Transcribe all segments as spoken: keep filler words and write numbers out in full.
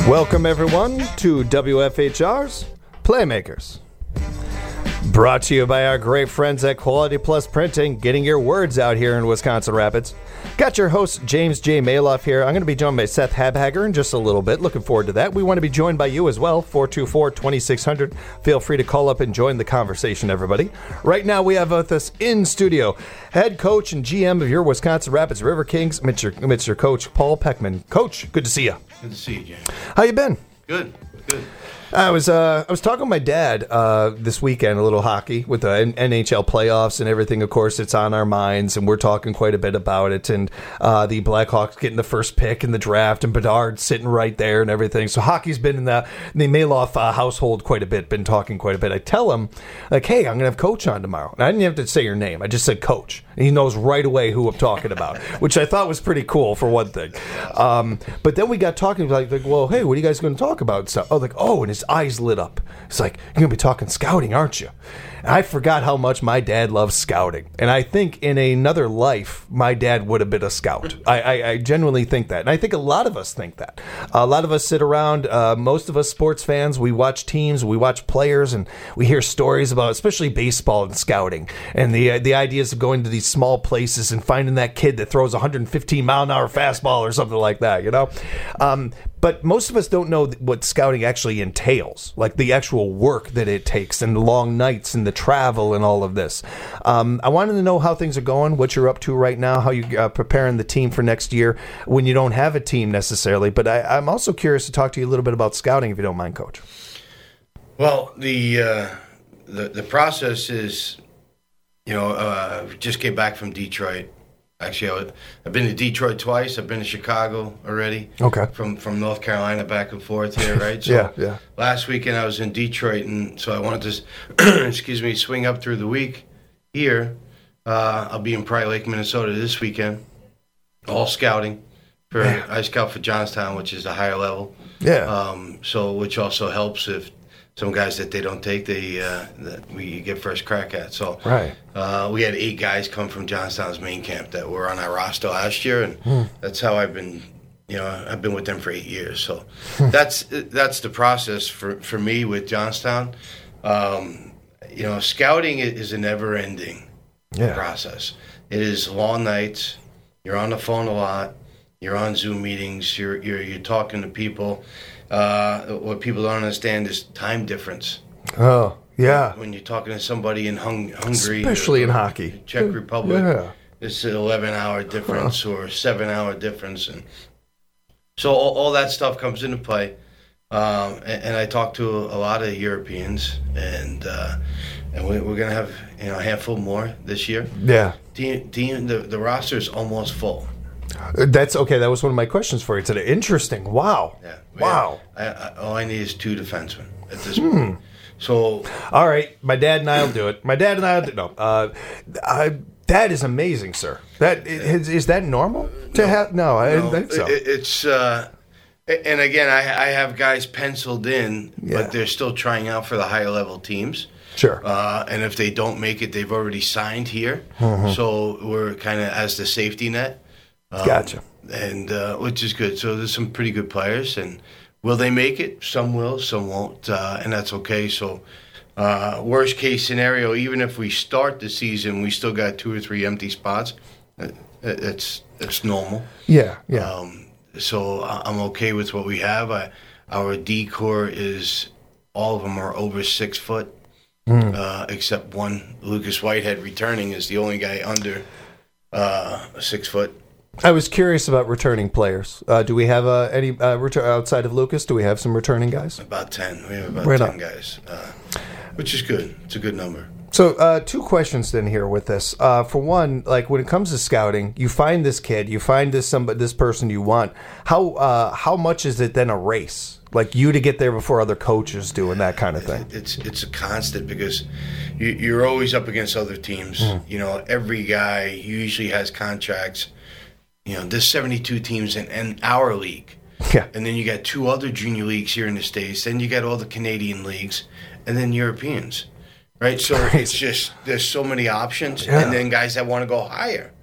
Welcome, everyone, to W F H R's Playmakers. Brought to you by our great friends at Quality Plus Printing, getting your words out here in Wisconsin Rapids. Got your host, James J. Maloff here. I'm going to be joined by Seth Habhager in just a little bit. Looking forward to that. We want to be joined by you as well, four two four, two six zero zero. Feel free to call up and join the conversation, everybody. Right now, we have with us in studio head coach and G M of your Wisconsin Rapids River Kings, Mister Mister Coach Paul Peckman. Coach, good to see you. Good to see you, James. How you been? Good, good. I was uh, I was talking with my dad uh, this weekend, a little hockey with the N H L playoffs and everything. Of course, it's on our minds, and we're talking quite a bit about it. And uh, the Blackhawks getting the first pick in the draft, and Bedard sitting right there and everything. So hockey's been in the, the Maloff uh, household quite a bit, been talking quite a bit. I tell him, like, hey, I'm going to have Coach on tomorrow. And I didn't have to say your name. I just said Coach. And he knows right away who I'm talking about, which I thought was pretty cool for one thing. Um, but then we got talking, like, like, well, hey, what are you guys going to talk about? And stuff. Oh, like, oh, and his eyes lit up. It's like, you're going to be talking scouting, aren't you? And I forgot how much my dad loves scouting. And I think in another life, my dad would have been a scout. I, I, I genuinely think that. And I think a lot of us think that. A lot of us sit around, uh, most of us sports fans, we watch teams, we watch players, and we hear stories about, especially baseball and scouting. And the, the ideas of going to these small places and finding that kid that throws one hundred fifteen mile an hour fastball or something like that, you know? Um, But most of us don't know what scouting actually entails, like the actual work that it takes and the long nights and the travel and all of this. Um, I wanted to know how things are going, what you're up to right now, how you're uh, preparing the team for next year when you don't have a team necessarily. But I, I'm also curious to talk to you a little bit about scouting, if you don't mind, Coach. Well, the uh, the, the process is, you know, uh, just came back from Detroit. Actually, I was, I've been to Detroit twice. I've been to Chicago already. Okay. From from North Carolina back and forth here, right? So yeah, yeah. Last weekend I was in Detroit, and so I wanted to, excuse me, swing up through the week here. Uh, I'll be in Prior Lake, Minnesota this weekend, all scouting. For yeah. I scout for Johnstown, which is a higher level. Yeah. Um. So, which also helps if some guys that they don't take, they uh, that we get first crack at. So right. uh, we had eight guys come from Johnstown's main camp that were on our roster last year, and hmm. that's how I've been. You know, I've been with them for eight years. So that's that's the process for, for me with Johnstown. Um, you know, scouting is a never-ending yeah. process. It is long nights. You're on the phone a lot. You're on Zoom meetings. You're you're you're talking to people. Uh, what people don't understand is time difference. Oh, yeah. When you're talking to somebody in hung, Hungary. Especially or, in hockey. Czech Republic. Yeah. It's an eleven-hour difference huh. or seven-hour difference. And so all, all that stuff comes into play. Um, and, and I talk to a, a lot of Europeans, and uh, and we, we're going to have you know a handful more this year. Yeah. Team, team, the, the roster is almost full. That's okay. That was one of my questions for you today. Interesting. Wow. Yeah. Wow. I, I, all I need is two defensemen at this hmm. point. So. All right. My dad and I'll do it. My dad and I'll do it. No. Uh, I, that is amazing, sir. That is, is that normal to no, have? No, I no, didn't think so. It, it's. Uh, and again, I, I have guys penciled in, yeah. but they're still trying out for the higher level teams. Sure. Uh, and if they don't make it, they've already signed here. Mm-hmm. So we're kind of as the safety net. Um, gotcha. And uh, which is good. So there's some pretty good players, and will they make it? Some will, some won't, uh, and that's okay. So uh, worst case scenario, even if we start the season, we still got two or three empty spots. It's it's normal. Yeah, yeah. Um, so I'm okay with what we have. I, our D core is all of them are over six foot, mm. uh, except one. Lucas Whitehead returning is the only guy under uh, six foot. I was curious about returning players. Uh, do we have uh, any uh, return outside of Lucas? Do we have some returning guys? About ten. We have about right ten on. guys, uh, which is good. It's a good number. So uh, two questions then here with this. Uh, for one, like when it comes to scouting, you find this kid, you find this somebody, this person you want. How uh, how much is it then a race? Like you to get there before other coaches do and that kind of thing. It's it's a constant because you, you're always up against other teams. Mm. You know, every guy usually has contracts. You know, there's seventy-two teams in, in our league. Yeah. And then you got two other junior leagues here in the States. Then you got all the Canadian leagues and then Europeans. Right? So Crazy. It's just, there's so many options. Yeah. And then guys that want to go higher.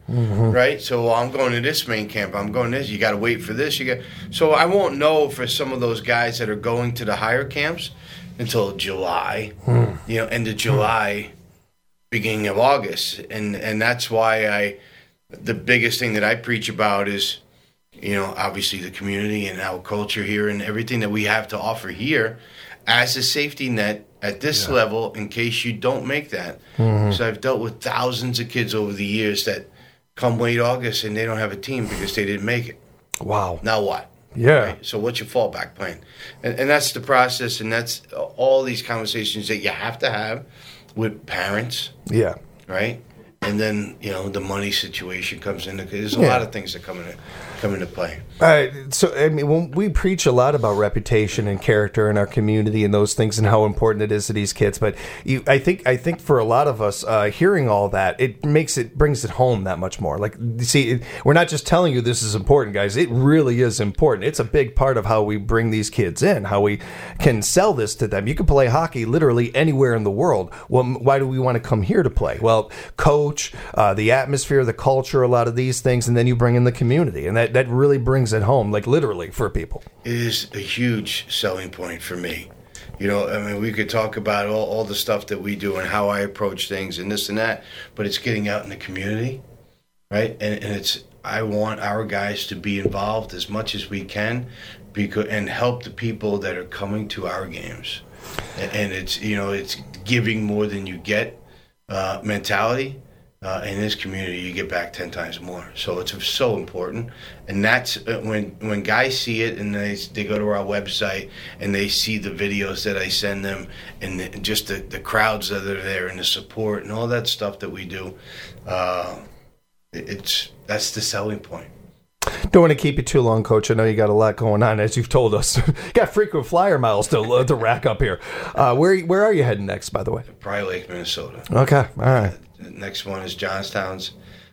mm-hmm. right? So well, I'm going to this main camp. I'm going to this. You got to wait for this. You got so I won't know for some of those guys that are going to the higher camps until July, hmm. you know, end of July, hmm. beginning of August, and and that's why I the biggest thing that I preach about is, you know, obviously the community and our culture here and everything that we have to offer here as a safety net at this yeah. level in case you don't make that. Mm-hmm. So I've dealt with thousands of kids over the years that come late August and they don't have a team because they didn't make it. Wow. Now what? Yeah. Right? So what's your fallback plan? And, and that's the process, and that's all these conversations that you have to have with parents. Yeah. Right? And then, you know, the money situation comes in. There's a yeah. lot of things that come into, come into play. All right. So, I mean, when we preach a lot about reputation and character in our community and those things and how important it is to these kids, but you, I think, I think for a lot of us, uh, hearing all that, it makes it brings it home that much more. Like, you see, we're not just telling you this is important, guys. It really is important. It's a big part of how we bring these kids in, how we can sell this to them. You can play hockey literally anywhere in the world. Well, why do we want to come here to play? Well, coach. Uh, the atmosphere, the culture, a lot of these things, and then you bring in the community, and that, that really brings it home, like literally for people. It is a huge selling point for me. You know, I mean, we could talk about all, all the stuff that we do and how I approach things and this and that, but it's getting out in the community, right? And, and it's I want our guys to be involved as much as we can, because and help the people that are coming to our games. And, and it's you know, it's giving more than you get uh, mentality. Uh, in this community, you get back ten times more. So it's so important. And that's uh, when when guys see it and they they go to our website and they see the videos that I send them and the, just the, the crowds that are there and the support and all that stuff that we do, uh, it, it's that's the selling point. Don't want to keep you too long, Coach. I know you got a lot going on, as you've told us. Got frequent flyer miles to uh, to rack up here. Uh, where where are you heading next, by the way? Prior Lake, Minnesota. Okay, all right. The next one is Johnstown's,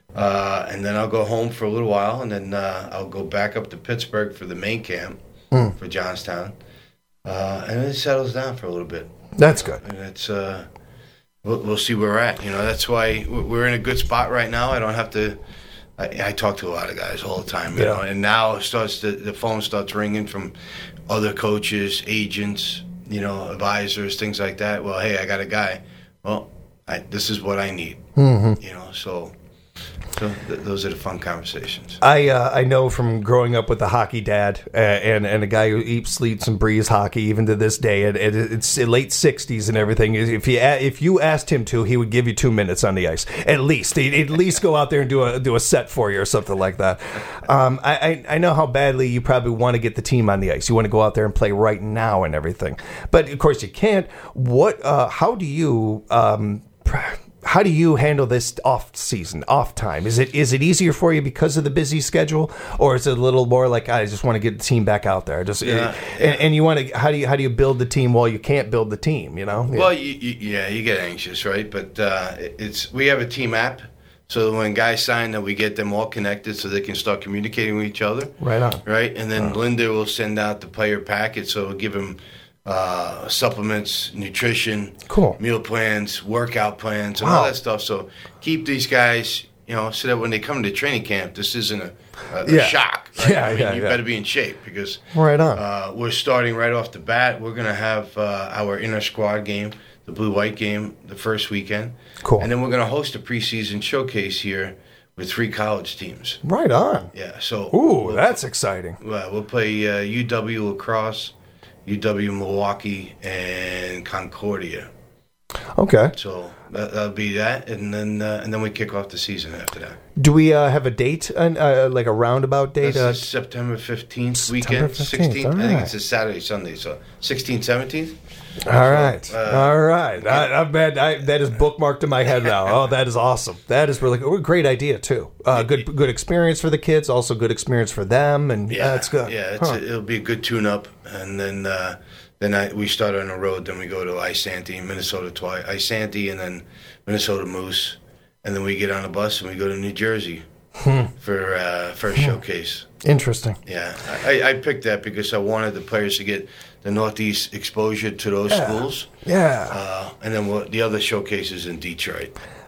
uh, and then I'll go home for a little while, and then uh, I'll go back up to Pittsburgh for the main camp mm. for Johnstown, uh, and then it settles down for a little bit. That's good. And it's uh, we'll, we'll see where we're at. You know, that's why we're in a good spot right now. I don't have to. I, I talk to a lot of guys all the time, you yeah. know, and now it starts to, the phone starts ringing from other coaches, agents, you know, advisors, things like that. Well, hey, I got a guy. Well, I, this is what I need, mm-hmm. you know, so, so th- those are the fun conversations. I uh, I know from growing up with a hockey dad uh, and and a guy who eats, sleeps, and breathes hockey even to this day. And it, it's late sixties and everything. If you if you asked him to, he would give you two minutes on the ice at least. He'd at least go out there and do a do a set for you or something like that. Um, I I know how badly you probably want to get the team on the ice. You want to go out there and play right now and everything, but of course you can't. What? Uh, how do you? Um, How do you handle this off season, off time? Is it is it easier for you because of the busy schedule, or is it a little more like I just want to get the team back out there? Just yeah, and, yeah. and you want to how do you how do you build the team while you can't build the team? You know. Well, you, you, yeah, you get anxious, right? But uh, it's we have a team app, so when guys sign, that we get them all connected so they can start communicating with each other. Right on. Right, and then oh. Linda will send out the player packet, so we'll give them. Uh, supplements, nutrition, cool. meal plans, workout plans, and wow. all that stuff. So keep these guys, you know, so that when they come to training camp, this isn't a, a, yeah. a shock. Right? Yeah, I mean, yeah, you yeah. better be in shape because right on. Uh, we're starting right off the bat. We're going to have uh, our inner squad game, the blue-white game, the first weekend. Cool. And then we're going to host a preseason showcase here with three college teams. Right on. Yeah. So ooh, we'll, that's exciting. Uh, we'll play uh, U W lacrosse, U W Milwaukee, and Concordia. Okay. So that, that'll be that, and then uh, and then we kick off the season after that. Do we uh, have a date, uh, like a roundabout date? That's uh, September fifteenth weekend, sixteenth. Right. I think it's a Saturday, Sunday, so sixteenth, seventeenth. All right, uh, all right. I, I bet I, that is bookmarked in my head now. Oh, that is awesome. That is really a great idea too. Uh, good, good experience for the kids. Also, good experience for them, and yeah, that's good. Yeah, it's huh. a, it'll be a good tune-up, and then uh, then I, we start on the road. Then we go to Isanti, Minnesota twice, Isanti, and then Minnesota Moose, and then we get on a bus and we go to New Jersey hmm. for uh, first hmm. showcase. Interesting. Yeah, I, I picked that because I wanted the players to get the Northeast exposure to those yeah. schools. Yeah. Uh, and then we'll, the other showcases in Detroit.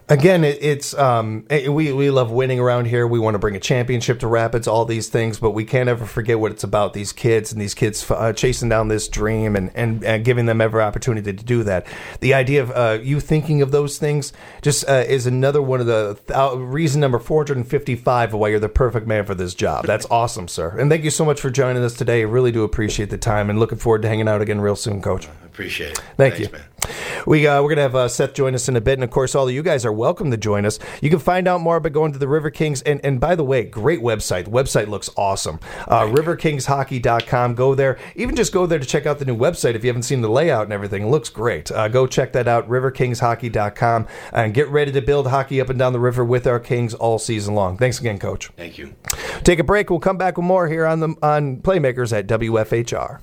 Again, it, it's um, it, we we love winning around here. We want to bring a championship to Rapids, all these things, but we can't ever forget what it's about. These kids and these kids uh, chasing down this dream and, and, and giving them every opportunity to do that. The idea of uh, you thinking of those things just uh, is another one of the uh, reason number four hundred fifty-five of why you're the perfect man for this job. That's awesome, sir. And thank you so much for joining us today. I really do appreciate the time and looking forward to hanging out again real soon, Coach. I appreciate it. Thank Thanks, you. man. We, uh, we're going to have uh, Seth join us in a bit. And, of course, all of you guys are welcome to join us. You can find out more by going to the River Kings. And, and by the way, great website. The website looks awesome. Uh, river kings hockey dot com. Go there. Even just go there to check out the new website if you haven't seen the layout and everything. It looks great. Uh, go check that out, river kings hockey dot com. And get ready to build hockey up and down the river with our Kings all season long. Thanks again, Coach. Thank you. Take a break. We'll come back with more here on the on Playmakers at W F H R.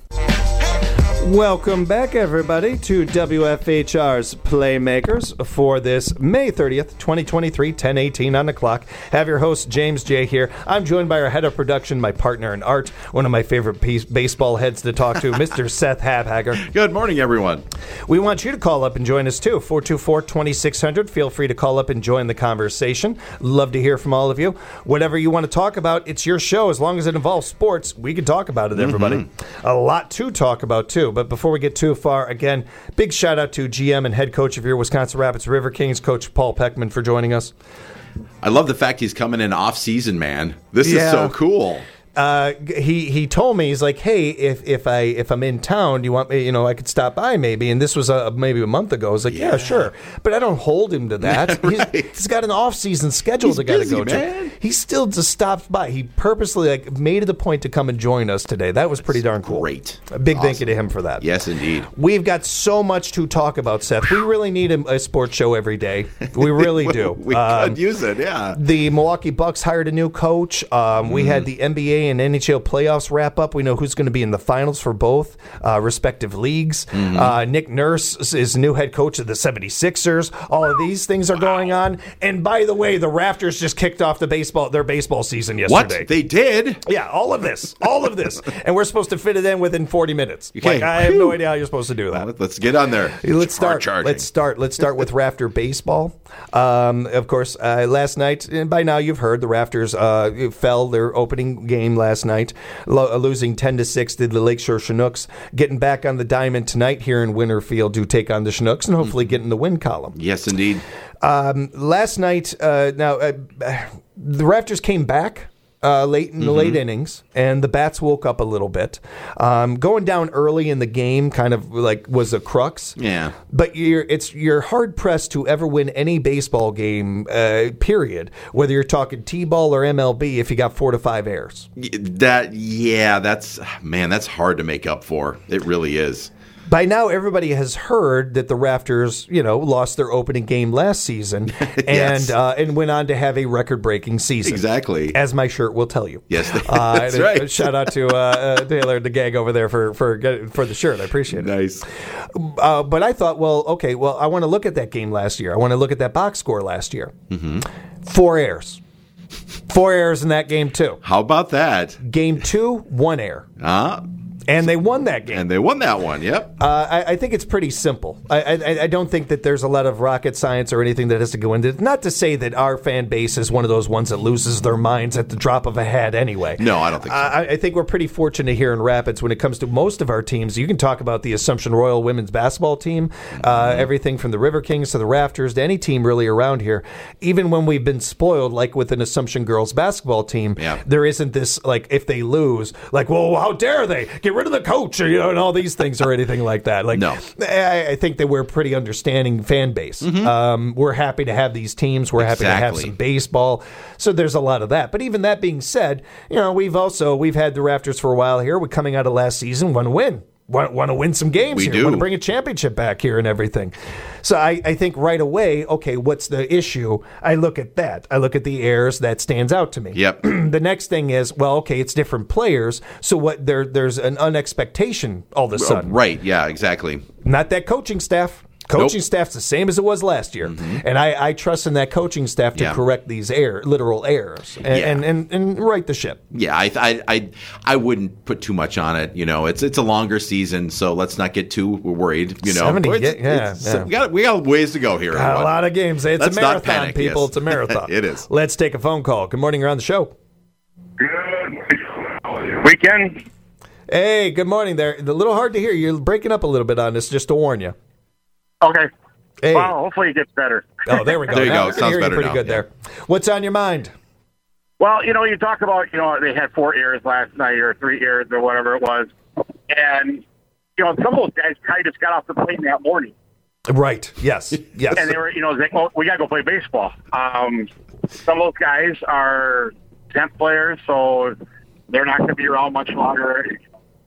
Welcome back, everybody, to W F H R's Playmakers for this May thirtieth, twenty twenty-three, ten eighteen on the clock. Have your host, James J. here. I'm joined by our head of production, my partner in art, one of my favorite piece, baseball heads to talk to, Mister Seth Habhager. Good morning, everyone. We want you to call up and join us, too. four two four, two six zero zero. Feel free to call up and join the conversation. Love to hear from all of you. Whatever you want to talk about, it's your show. As long as it involves sports, we can talk about it, everybody. Mm-hmm. A lot to talk about, too. But before we get too far, again, big shout out to G M and head coach of your Wisconsin Rapids River Kings, Coach Paul Peckman, for joining us. I love the fact he's coming in off season, man. This Yeah. is so cool. Uh, he he told me, he's like, hey, if if I if I'm in town, do you want me, you know, I could stop by maybe. And this was a, maybe a month ago. I was like, yeah, Yeah. sure, but I don't hold him to that. Right. he's, he's got an off season schedule He's to got to busy, go man. to. He still just stopped by. He purposely like made it a point to come and join us today. That was pretty darn cool. Great. A big thank you Awesome. to him for that. Yes, indeed. We've got so much to talk about, Seth. We really need a, a sports show every day. We really do. We Um, could use it, yeah. The Milwaukee Bucks hired a new coach. Um, we Mm-hmm. had the N B A and N H L playoffs wrap up. We know who's going to be in the finals for both uh, respective leagues. Mm-hmm. Uh, Nick Nurse is new head coach of the seventy-sixers. All of these things are going on. And by the way, the Raptors just kicked off the baseball their baseball season yesterday. What? They did? Yeah, all of this. All of this. And we're supposed to fit it in within forty minutes. Okay. Like, I have no Whew. idea how you're supposed to do that. Well, let's get on there. Let's start. Charging. Let's start. Let's start with Rafter baseball. Um, of course, uh, last night, and by now you've heard the Rafters uh, fell their opening game last night, lo- losing ten to six to the Lakeshore Chinooks. Getting back on the diamond tonight here in Winterfield to take on the Chinooks and hopefully get in the win column. Yes, indeed. Um, last night, uh, now uh, the Rafters came back. Uh, late in the Mm-hmm. late innings, and the bats woke up a little bit. Um, going down early in the game kind of like was a crux. Yeah. But you're it's you're hard pressed to ever win any baseball game. Uh, period. Whether you're talking T-ball or M L B, if you got four to five errors. Y- That, yeah, that's, man, that's hard to make up for. It really is. By now, everybody has heard that the Rafters, you know, lost their opening game last season, and Yes. uh, and went on to have a record-breaking season. Exactly. As my shirt will tell you. Yes, uh, that's and a- right. a shout out to uh, uh, Taylor the Gag over there for for get- for the shirt. I appreciate it. Nice. Uh, but I thought, well, okay, well, I want to look at that game last year. I want to look at that box score last year. Mm-hmm. Four errors. Four errors in that game, too. How about that? Game two, one error. Uh, And they won that game. and they won that one, yep. Uh, I, I think it's pretty simple. I, I, I don't think that there's a lot of rocket science or anything that has to go into it. Not to say that our fan base is one of those ones that loses their minds at the drop of a hat anyway. No, I don't think so. I, I think we're pretty fortunate here in Rapids when it comes to most of our teams. You can talk about the Assumption Royal women's basketball team, uh, everything from the River Kings to the Rafters to any team really around here. Even when we've been spoiled, like with an Assumption girls basketball team, Yeah. there isn't this, like, if they lose, like, well, how dare they? Get rid of the coach, or, you know, and all these things or anything like that. Like, No. I, I think that we're a pretty understanding fan base. Um, we're happy to have these teams. We're happy to have Exactly. some baseball. So there's a lot of that. But even that being said, you know, we've also we've had the Rafters for a while here. We're coming out of last season, want to win. Want, want to win some games We here. do. Want to bring a championship back here and everything. So I, I think right away, okay, what's the issue? I look at that. I look at the errors. That stands out to me. Yep. The next thing is, well, okay, it's different players. So what? There, there's an unexpectation all of a Oh, sudden. right, yeah, exactly. Not that coaching staff. Coaching Nope. staff's the same as it was last year, Mm-hmm. and I, I trust in that coaching staff to Yeah. correct these error, literal errors and, Yeah. and, and, and right the ship. Yeah, I, I I I wouldn't put too much on it. You know, it's it's a longer season, so let's not get too worried. You know, seventy, It's- yeah, it's- yeah. we got we got ways to go here. Got a everyone. lot of games. It's Let's a not marathon, panic, people. yes. It's a marathon. It is. Let's take a phone call. Good morning. You're on the show. Good weekend. Hey, good morning there. A little hard to hear. You're breaking up a little bit on this, just to warn you. Okay. Hey. Well, hopefully it gets better. Oh, there we go. There you Now go. we can Sounds hear you better pretty now. good Yeah. there. What's on your mind? Well, you know, you talk about, you know, they had four errors last night or three errors or whatever it was. And, you know, some of those guys kind of just got off the plane that morning. Right. Yes. Yes. And they were, you know, like, oh, we got to go play baseball. Um, some of those guys are tenth players, so they're not going to be around much longer.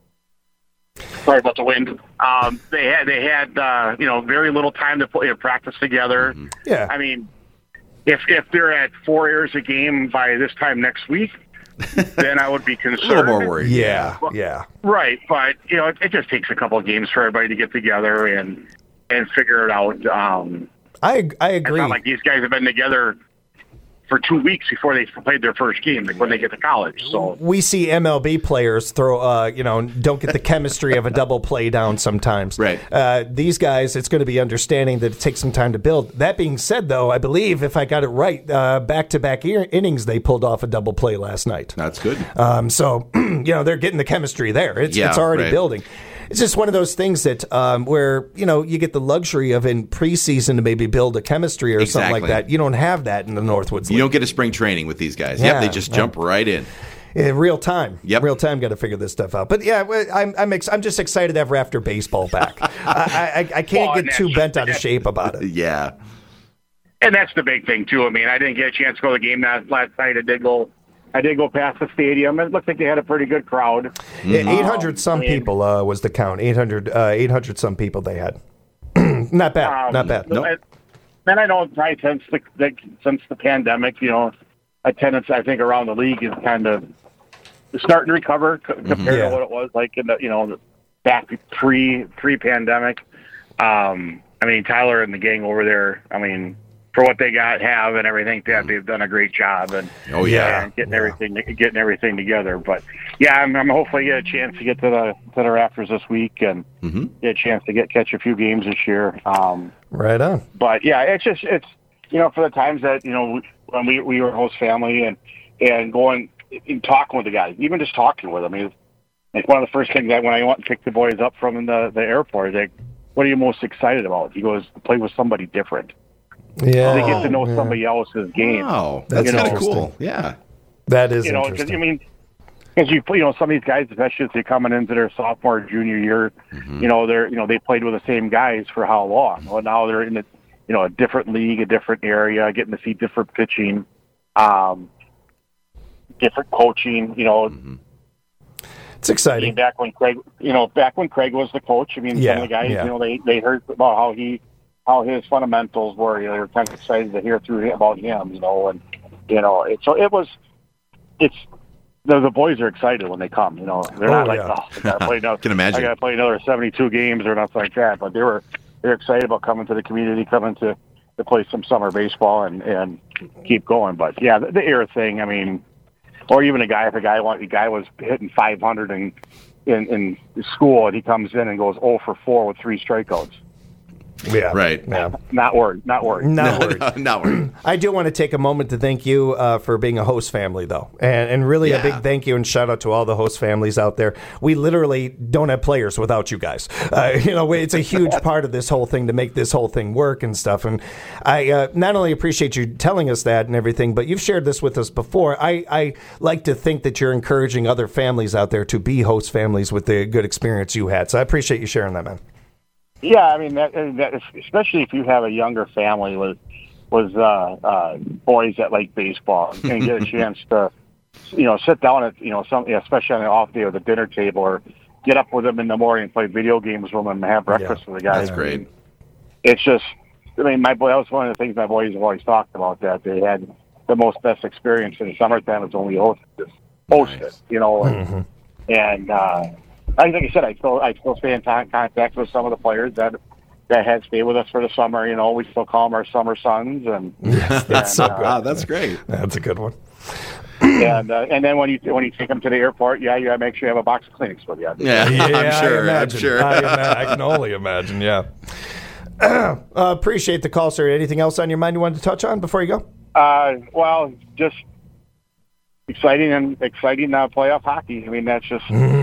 Sorry about the wind. Um, they had, they had, uh, you know, very little time to play, practice together. Yeah. I mean, if if they're at four errors a game by this time next week, then I would be A concerned. little more worried. yeah. Yeah. Right, but you know, it, it just takes a couple of games for everybody to get together and and figure it out. Um, I I it's agree. not like these guys have been together for two weeks before they played their first game, like when they get to college. So we see M L B players throw, uh, you know, don't get the chemistry of a double play down sometimes. Right. Uh, these guys, it's going to be understanding that it takes some time to build. That being said, though, I believe if I got it right, uh, back-to-back ear- innings, they pulled off a double play last night. That's good. Um, so, you know, they're getting the chemistry there. It's, Yeah, it's already right. building. It's just one of those things that um, where, you know, you get the luxury of in preseason to maybe build a chemistry or something like Exactly. that. You don't have that in the Northwoods You League. don't get a spring training with these guys. Yeah, Yep, they just yeah. jump right in. In real time. Yep. Real time, got to figure this stuff out. But yeah, well, I'm I'm, ex- I'm just excited to have Rafter baseball back. I, I I can't Well, get too and bent out of that's- shape about it. Yeah. and that's the big thing too. I mean, I didn't get a chance to go to the game last last night. I did go. I did go past the stadium. It looked like they had a pretty good crowd. eight hundred some I mean- people uh, was the count. eight hundred, uh, eight hundred some people they had. Not bad. Um, not bad. Nope. and- And I know probably since the, the since the pandemic, you know, attendance I think around the league is kind of starting to recover c- compared Yeah. to what it was like in the you know back pre pre pandemic. Um, I mean Tyler and the gang over there. I mean for what they got have and everything that they've done a great job and Oh, yeah. and getting Yeah. everything getting everything together. But yeah, I'm, I'm hopefully get a chance to get to the to the Raptors this week and Mm-hmm. get a chance to get catch a few games this year. Um, Right on. but yeah, it's just it's you know for the times that you know when we we were a host family and and going and talking with the guys, even just talking with them. I mean, it's one of the first things that when I went and picked the boys up from the the airport, like, what are you most excited about? He goes, to play with somebody different. Yeah. They get to know yeah. somebody else's game. Wow. That's That's kind of interesting. cool. Yeah. That is You know, because interesting. I mean, because you you know some of these guys, especially if they're coming into their sophomore or junior year, Mm-hmm. you know they're you know they played with the same guys for how long? Well, now they're in a you know a different league, a different area, getting to see different pitching, um, different coaching. You know, Mm-hmm. It's exciting. being back when Craig, you know, back when Craig was the coach. I mean, Yeah, some of the guys, yeah. you know, they they heard about how he how his fundamentals were. You know, they were kind of excited to hear through him, about him. You know, and you know, it, so it was. It's the the boys are excited when they come. You know, they're Oh, not like, yeah. oh, I gotta play another. Can imagine. I gotta play another seventy-two games or nothing like that. But they were they're excited about coming to the community, coming to to play some summer baseball and and keep going. But yeah, the, the air thing. I mean, or even a guy if a guy want a guy was hitting five hundred in in in school and he comes in and goes oh for four with three strikeouts. Yeah. Right. Yeah. Not worried. Not worried. Not worried. Not worried. I do want to take a moment to thank you uh, for being a host family, though, and and really a Yeah. big thank you and shout out to all the host families out there. We literally don't have players without you guys. Uh, you know, it's a huge part of this whole thing to make this whole thing work and stuff. And I uh, not only appreciate you telling us that and everything, but you've shared this with us before. I, I like to think that you're encouraging other families out there to be host families with the good experience you had. So I appreciate you sharing that, man. Yeah, I mean that, that especially if you have a younger family with with uh, uh, boys that like baseball and get a chance to, you know, sit down at you know some especially on an off day or the dinner table or get up with them in the morning and play video games with them and have breakfast Yeah, with the guys. That's great. It's just, I mean, my boy. That was one of the things my boys have always talked about. That they had the most best experience in the summertime was when we hosted, hosted Nice. you know, and, Mm-hmm. and uh, I think I said I still I still stay in con- contact with some of the players that that had stayed with us for the summer. You know, we still call them our summer sons, and Yes, that's so and, good. uh, Ah, that's great. That's a good one. and uh, and then when you when you take them to the airport, yeah, you gotta make sure you have a box of Kleenex with you. Yeah, Yeah, I'm sure. I I'm imagine. sure. I, ima- I can only imagine. Yeah. uh, appreciate the call, sir. Anything else on your mind you wanted to touch on before you go? Uh, well, just exciting and exciting uh, playoff hockey. I mean, that's just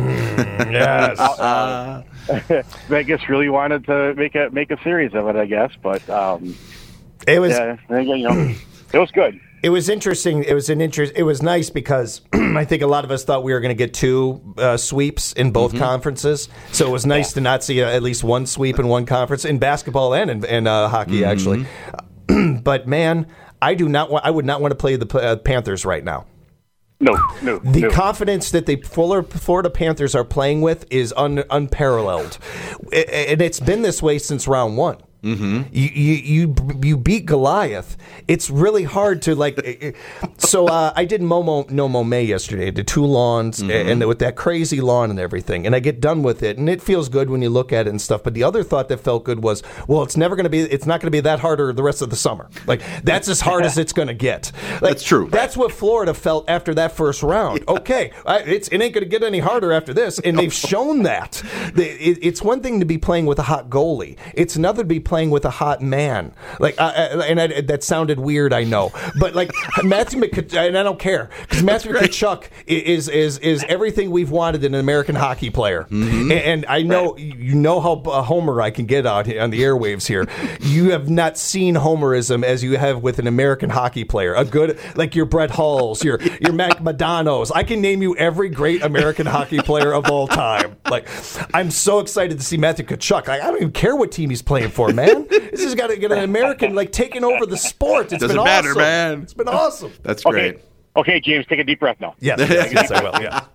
Yes. Uh, Vegas really wanted to make a make a series of it, I guess, but um, It was. yeah, you know, it was good. It was interesting. It was an interest. It was nice because I think a lot of us thought we were going to get two uh, sweeps in both Mm-hmm. conferences. So it was nice to not see uh, at least one sweep in one conference in basketball and in, in uh, hockey, Mm-hmm. actually. But man, I do not. Want, I would not want to play the uh, Panthers right now. No, no, The no. confidence that the Florida Panthers are playing with is un, unparalleled, I- and it's been this way since round one. Mm-hmm. You, you you you beat Goliath. It's really hard to like. So uh, I did Momo no Momet yesterday. I did two lawns Mm-hmm. and with that crazy lawn and everything, and I get done with it, and it feels good when you look at it and stuff. But the other thought that felt good was, well, it's never going to be. It's not going to be that harder the rest of the summer. Like that's as hard as it's going to get. Like, That's true. That's what Florida felt after that first round. Okay, I, it's it ain't going to get any harder after this, and they've shown that. They, it, it's one thing to be playing with a hot goalie. It's another to be playing with a hot man. Like, I, I, and I, that sounded weird, I know, but like Matthew McKachuk, and I don't care because Matthew McKachuk is is is everything we've wanted in an American hockey player. Mm-hmm. And, and I know you know how uh, Homer I can get out here on the airwaves here. You have not seen Homerism as you have with an American hockey player. A good like your Brett Hulls, your your Mac Madonos. I can name you every great American hockey player of all time. Like I'm so excited to see Matthew Tkachuk. Like, I don't even care what team he's playing for, man. This has got to get an American like taking over the sport. It's Doesn't been matter, awesome. man. It's been awesome. That's Okay, great. okay, James, take a deep breath now. Yes, yes, yes, I will. Yeah.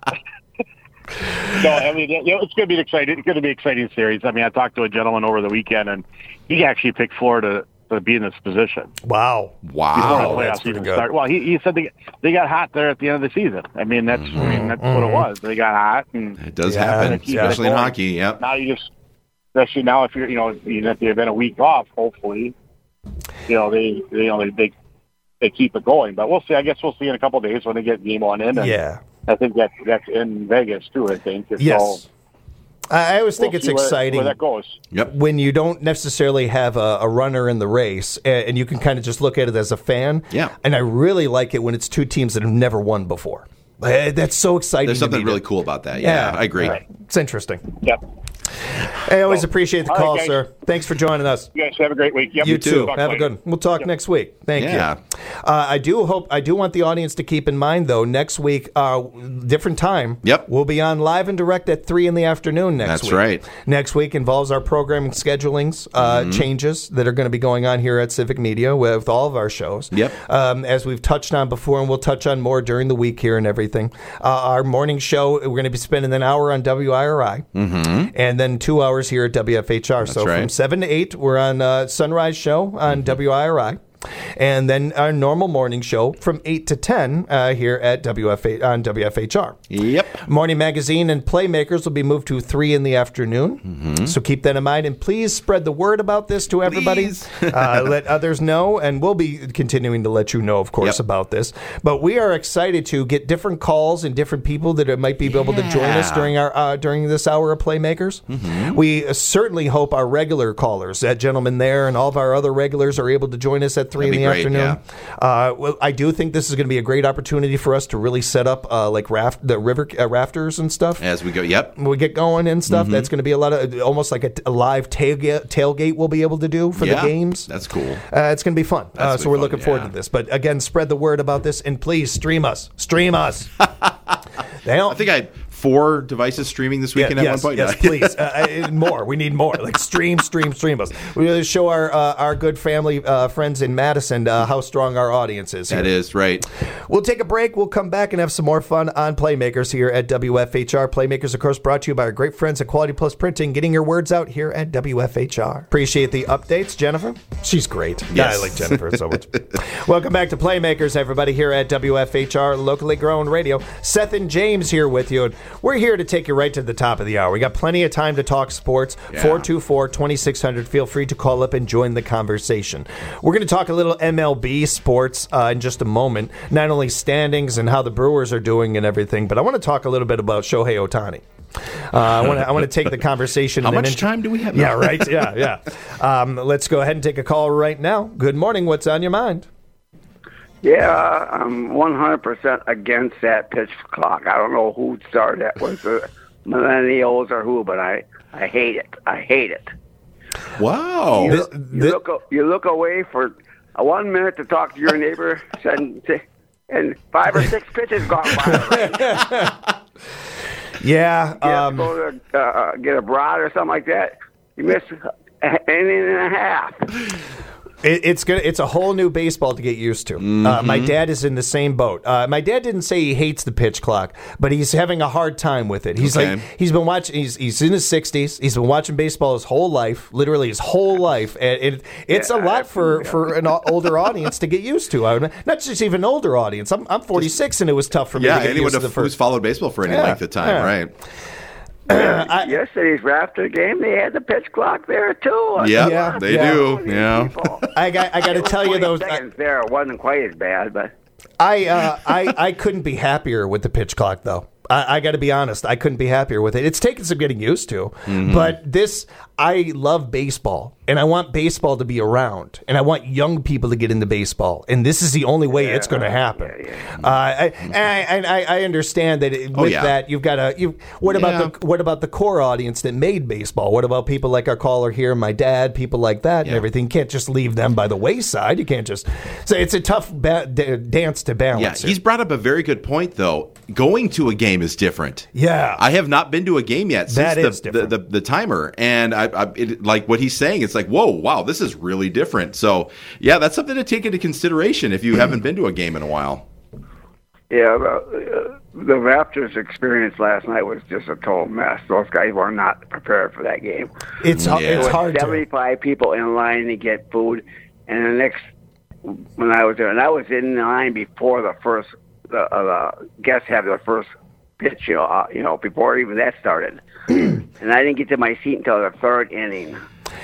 No, I mean, you know, it's going to be exciting. It's going to be an exciting series. I mean, I talked to a gentleman over the weekend, and he actually picked Florida to be in this position. Wow. Before Wow. the that's playoffs pretty even good. started. Well, he, he said they they got hot there at the end of the season. I mean, that's I mean that's what it was. They got hot, and It does Yeah, happen, keep it especially in going. hockey. Yep. now you just, especially now if you're, you know, even if they've been a week off, hopefully, you know, they, they you know, they, they they keep it going. But we'll see. I guess we'll see in a couple of days when they get game one in. And Yeah. I think that that's in Vegas too. I think. So Yes. I I always think we'll it's see where- exciting where that goes. Yep. when you don't necessarily have a, a runner in the race and, and you can kind of just look at it as a fan. Yeah. And I really like it when it's two teams that have never won before. Uh, That's so exciting. There's to something me really to- cool about that. Yeah, Yeah. I agree. Right. It's interesting. Yep. I always appreciate the all right, call, guys. sir. Thanks for joining us. You guys have a great week. Yep. You too. Talk Have a later. good one. We'll talk Yep. next week. Thank Yeah. you. Uh, I do hope I do want the audience to keep in mind though. Next week, uh, different time. Yep. We'll be on live and direct at three in the afternoon next That's week. right. Next week involves our programming schedulings uh, Mm-hmm. changes that are going to be going on here at Civic Media with all of our shows. Yep. Um, as we've touched on before, and we'll touch on more during the week here and everything. Uh, our morning show, we're going to be spending an hour on W I R I, mm-hmm. and then two hours here at W F H R. So right. from seven to eight, we're on uh, Sunrise Show on Mm-hmm. W I R I. And then our normal morning show from eight to ten uh, here at W F A on W F H R. Yep. Morning Magazine and Playmakers will be moved to three in the afternoon. Mm-hmm. So keep that in mind. And please spread the word about this to everybody. Please. uh, let others know. And we'll be continuing to let you know, of course, Yep. about this. But we are excited to get different calls and different people that might be able to join us Yeah. during our uh, during this hour of Playmakers. Mm-hmm. We uh, certainly hope our regular callers, that gentleman there and all of our other regulars, are able to join us at three That'd in the be great, afternoon. yeah. Uh, well, I do think this is going to be a great opportunity for us to really set up uh, like raft the river uh, rafters and stuff. As we go. Yep. When we get going and stuff, Mm-hmm. that's going to be a lot of almost like a, a live tailgate, tailgate we'll be able to do for Yeah. the games. That's cool. Uh, it's going to be fun. Uh, That's so we're fun, looking forward yeah. to this. But again, spread the word about this and please stream us. Stream us. They don't, I think I had four devices streaming this weekend yeah, at yes, one point. Yes, please. Uh, uh, more. We need more. Like stream, stream, stream us. We really show our uh, our good family uh, friends in Madison uh, how strong our audience is. That here. is right. We'll take a break. We'll come back and have some more fun on Playmakers here at W F H R. Playmakers, of course, brought to you by our great friends at Quality Plus Printing, getting your words out here at W F H R. Appreciate the updates, Jennifer. She's great. Yeah, I Yes. like Jennifer so much. Welcome back to Playmakers, everybody, here at W F H R, locally grown radio. Seth and James here with you. we're here to take you right to the top of the hour. We got plenty of time to talk sports. four two four, two six zero zero. Feel free to call up and join the conversation. We're going to talk a little M L B sports uh, in just a moment. Not only standings and how the Brewers are doing and everything, but I want to talk a little bit about Shohei Ohtani. Uh, I want to I want to take the conversation. How in much an int- time do we have? Yeah, right. Yeah, yeah. Um, let's go ahead and take a call right now. Good morning. What's on your mind? Yeah, I'm one hundred percent against that pitch clock. I don't know who started that, was the millennials or who, but I, I hate it. I hate it. Wow. You, This- you, this- look, you look away for a one minute to talk to your neighbor, and, and five or six pitches gone by. Right? Yeah. You have Um, to go to uh, get a broad or something like that. You miss an inning and a half. It, it's gonna. It's a whole new baseball to get used to. Mm-hmm. Uh, my dad is in the same boat. Uh, my dad didn't say he hates the pitch clock, but he's having a hard time with it. He's Okay. like he's been watching. He's he's in his sixties. He's been watching baseball his whole life, literally his whole life, and it, it's a lot for, for an o- older audience to get used to. I would, not just even an older audience. I'm I'm forty-six, and it was tough for me Yeah, to get anyone used to the who's first. followed baseball for any Yeah, length of time, yeah. right? I- Yesterday's Raptor game, they had the pitch clock there too. Yep, Yeah, they yeah. do. Yeah. I got I got to tell you though. twenty I- seconds there, it wasn't quite as bad, but I, uh, I I couldn't be happier with the pitch clock, though. I, I got to be honest. I couldn't be happier with it. It's taken some getting used to, Mm-hmm. but this I love baseball, and I want baseball to be around, and I want young people to get into baseball, and this is the only way it's going to happen. yeah, yeah. Uh, I, and I, I I understand that it, with Oh, yeah. that you've got to. You what Yeah. about the what about the core audience that made baseball? What about people like our caller here, my dad, people like that, and Yeah. everything? You can't just leave them by the wayside. You can't just say it's a tough ba- d- dance to balance. Yeah, here. he's brought up a very good point, though. Going to a game is different. Yeah. I have not been to a game yet since That the, is the, different. the the timer, and I, I it, like what he's saying. It's like, whoa, wow, this is really different. So, yeah, that's something to take into consideration if you haven't been to a game in a while. yeah, the, uh, the Raptors' experience last night was just a total mess. Those guys were not prepared for that game. It's hu- Yeah. it's hard to. seventy-five people in line to get food, and the next when I was there, and I was in line before the first the, uh, the guests had their first pitch, you know, uh, you know, before even that started, and I didn't get to my seat until the third inning.